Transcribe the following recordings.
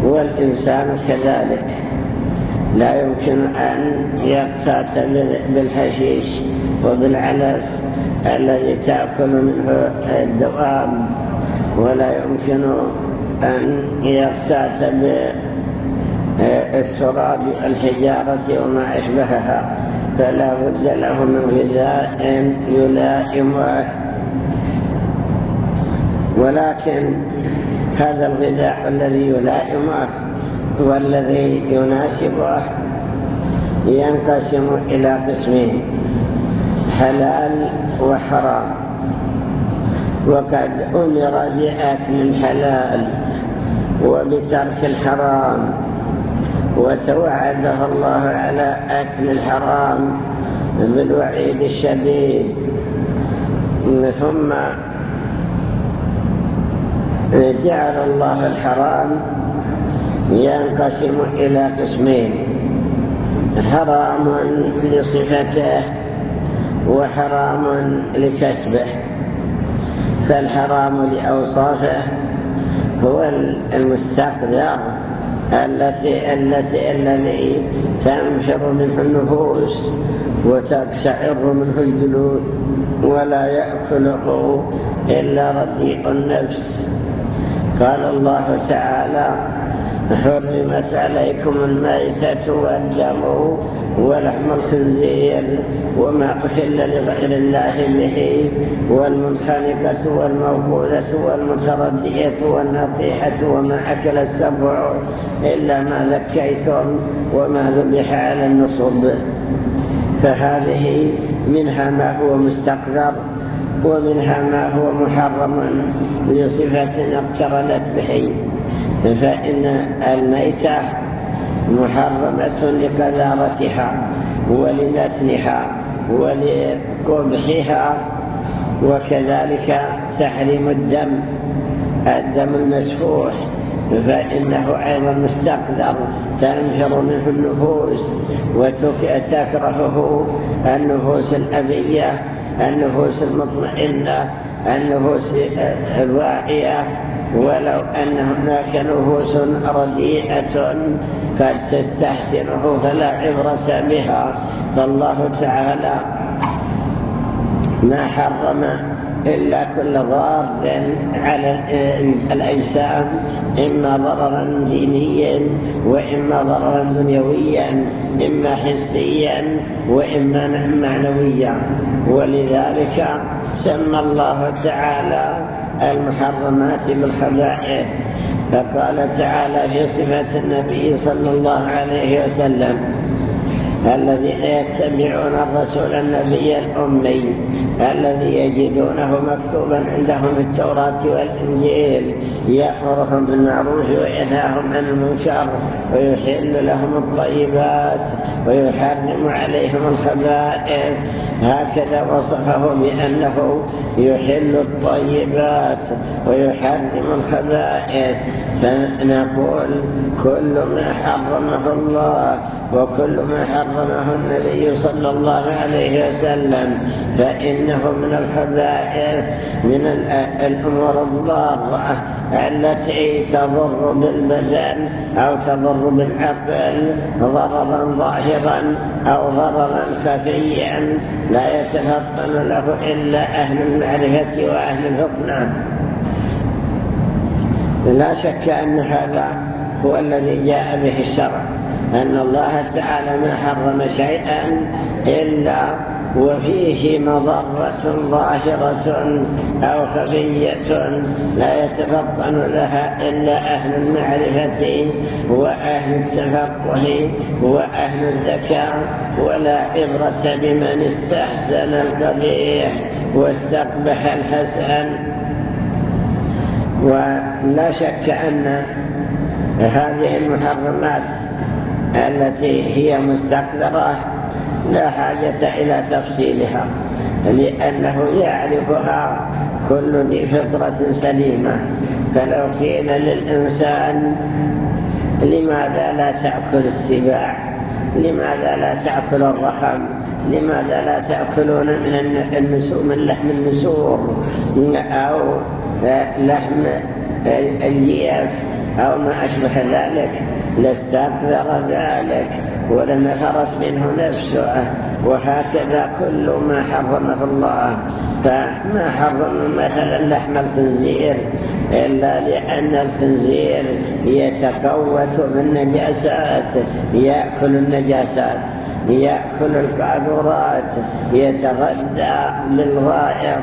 والإنسان كذلك لا يمكن أن يقتات بالحشيش وبالعلف الذي تأكل منه الدواب، ولا يمكن أن يقتات بالتراب الحجارة وما أشبهها، فلا بد له من غذاء يلائمه. ولكن هذا الغذاء الذي يلائمه والذي يناسبه ينقسم إلى قسمين: حلال وحرام. وقد أمر بأكل الحلال وبترك الحرام، وتوعده الله على أكل الحرام بالوعيد الشديد. ثم جعل الله الحرام ينقسم إلى قسمين: حرام لصفته وحرام لكسبه. فالحرام لأوصافه هو المستقذر الذي تنفر منه النفوس وتقشعر منه الجلود، ولا يأكله إلا رديء النفس. قال الله تعالى: حرمت عليكم الميتة والدم ولحم الخنزير وما أحل لغير الله به والمنخنقة والموقوذة والمتردية والنطيحة وما أكل السبع إلا ما ذكيتم وما ذبح على النصب. فهذه منها ما هو مستقذر ومنها ما هو محرم لصفة اقترنت به. فإن الميتة محرمة لقذارتها ولنتنها ولقبحها، وكذلك تحريم الدم المسفوح، فإنه أيضا مستقذر تنفر منه النفوس وتكرهه النفوس الأبية، النفوس المطمئنة، النفوس الواعية. ولو أن هناك نفوس رديئة قد تستحسنه فلا عبرة بها، فالله تعالى ما حرم إلا كل ضار على الإنسان، إما ضررا دينيا وإما ضررا دنيويا، إما حسيا وإما معنويا. ولذلك سمى الله تعالى المحرمات بالخبائث، فقال تعالى في صفة النبي صلى الله عليه وسلم: الذين يتبعون الرسول النبي الأمي الذي يجدونه مكتوبا عندهم في التوراة والإنجيل يأمرهم بالمعروف وينهاهم عن المنكر ويحل لهم الطيبات ويحرم عليهم الخبائث. هكذا وصفه بأنه يحل الطيبات ويحرم الخبائث. فنقول كل ما حرمه الله وكل ما حرمه النبي صلى الله عليه وسلم فإنه من الخبائث، من الأمور الضارة التي تضر بالبدن أو تضر بالعقل ضررا ظاهرا أو ضررا خفيا لا يتفطن له إلا أهل المعرفة وأهل الحكمة. لا شك أن هذا هو الذي جاء به الشرع، أن الله تعالى ما حرم شيئا إلا وفيه مضرة ظاهرة أو خفية لا يتفطن لها إلا أهل المعرفة وأهل التفقه وأهل الذكاء، ولا عبرة بمن استحسن القبيح واستقبح الحسن. ولا شك أن هذه المحرمات التي هي مستقذرة لا حاجة إلى تفصيلها، لأنه يعرفها كل ذي فطرة سليمة. فلو قيل للإنسان: لماذا لا تأكل السباع؟ لماذا لا تأكل الرخم؟ لماذا لا تأكلون من لحم النسور أو لحم الجيف أو ما أشبه ذلك لاستكثر ذلك ولنفرت منه نفسه. وهكذا كل ما حرمه الله. فما حرم مثلا لحم الخنزير إلا لأن الخنزير يتقوت بالنجاسات، يأكل النجاسات، يأكل القاذورات، يتغذى بالغائط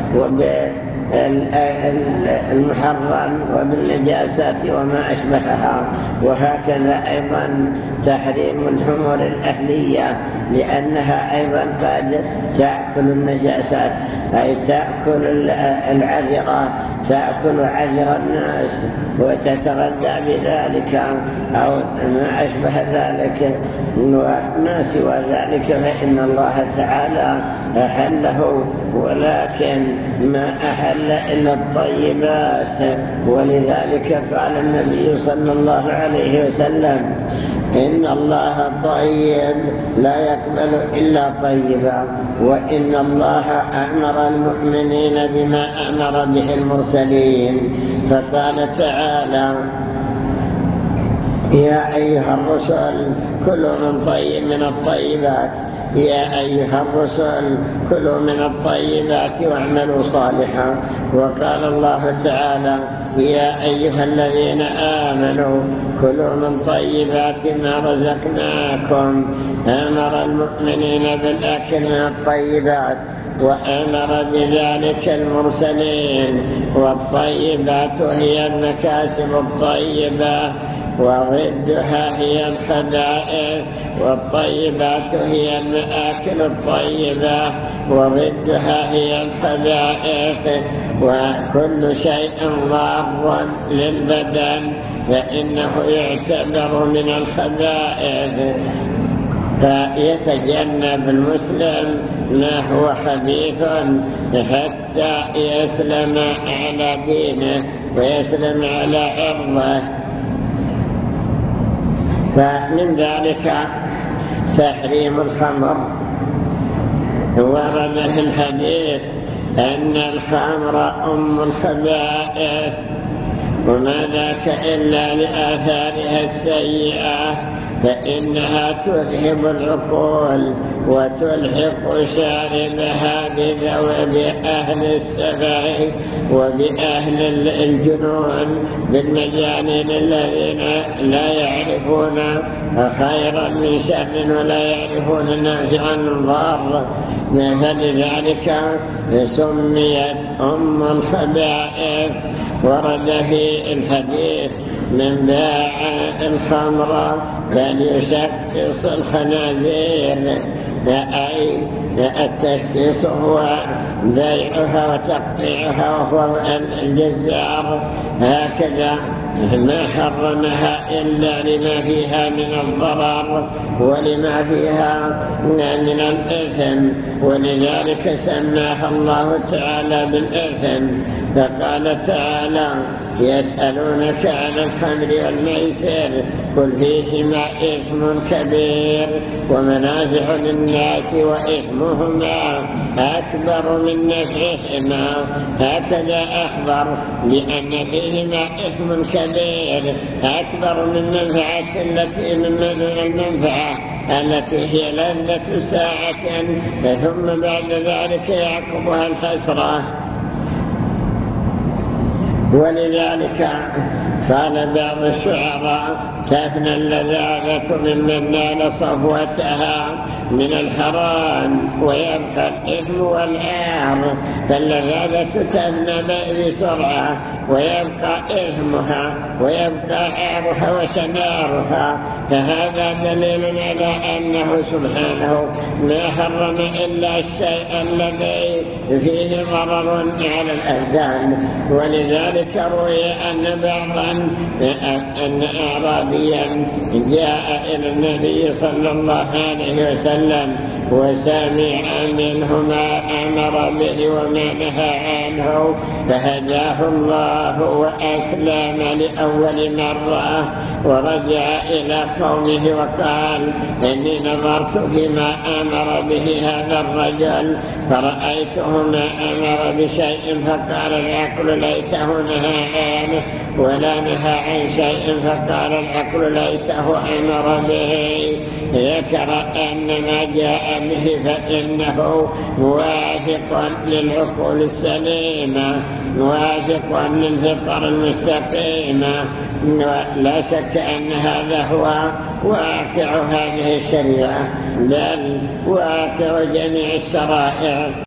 وبالمحرم وبالنجاسات وما أشبهها. وهكذا أيضا تحريم الحمر الأهلية لأنها أيضا قد تأكل النجاسات، أي تأكل العذرة، تأكل عذر الناس وتتغذى بذلك أو ما أشبه ذلك. وما سوى ذلك فإن الله تعالى أحله، ولكن ما أحل إلا الطيبات. ولذلك قال النبي صلى الله عليه وسلم: إن الله طيب لا يقبل إلا طيبا، وإن الله أمر المؤمنين بما أمر به المرسلين. فقال تعالى: يا أيها الرسل كلوا من الطيبات، يا أيها الرسل كلوا من الطيبات واعملوا صالحا. وقال الله تعالى: يا أيها الذين آمنوا كلوا من طيبات ما رزقناكم. أمر المؤمنين بالأكل من الطيبات وأمر بذلك المرسلين. والطيبات هي المكاسب الطيبة وضدها هي الخبائث، والطيبات هي المآكل الطيبة وضدها هي الخبائث. وكل شيء ضار للبدن فإنه يعتبر من الخبائث، فيتجنب المسلم ما هو خبيث حتى يسلم على دينه ويسلم على عرضه. فمن ذلك تحريم الخمر. ورد في الحديث أن الخمر أم الخبائث، وما ذاك إلا لآثارها السيئة، فإنها تذهب العقول وتلحق شاربها بذوب أهل السفه وبأهل الجنون، بالمجانين الذين لا يعرفون خيرا من شر ولا يعرفون نافعا ضارا. فلذلك سميت أم الخبائث. ورد في الحديث: من باع الخمر فليشخص الخنازير، أي التشخيص هو بيعها وتقطيعها وهو الجزار. هكذا ما حرمها إلا لما فيها من الضرر ولما فيها من الإثم، ولذلك سماها الله تعالى بالإثم. فقال تعالى: يسألونك عن الخمر والميسر قل فيهما إثم كبير ومنافع للناس وإثمهما أكبر من نفعهما. هكذا أخبر بأن فيهما إثم كبير أكبر من منفعة التي من المنفعة التي هي لذة ساعة ثم بعد ذلك يعقبها الخسرة. ولذلك قال بعض الشعراء: تفنى اللذاذة ممن نال صفوتها من الحرام ويبقى الإثم والعار. فاللذاذة تفنى بسرعة ويبقى إثمها ويبقى عارها وشنارها. فهذا دليل على أنه سبحانه ما حرم إلا الشيء الذي فيه ضرر على الأبدان. ولذلك روي أن أعرابيا جاء إلى النبي صلى الله عليه وسلم وسمع منه ما أمر به وما نهى عنه، فهداه الله وأسلم لأول مرة، ورجع إلى قومه وقال: إني نظرت فيما أمر به هذا الرجل فرأيته ما أمر بشيء فقال العقل ليته نهى عنه، ولا نهى عن شيء فقال العقل ليته أمر به. ذكر أن ما جاء به فإنه موافق للعقول السليمة، موافق للفطر المستقيمة، ولا شك أن هذا هو واقع هذه الشريعة، بل واقع جميع الشرائع.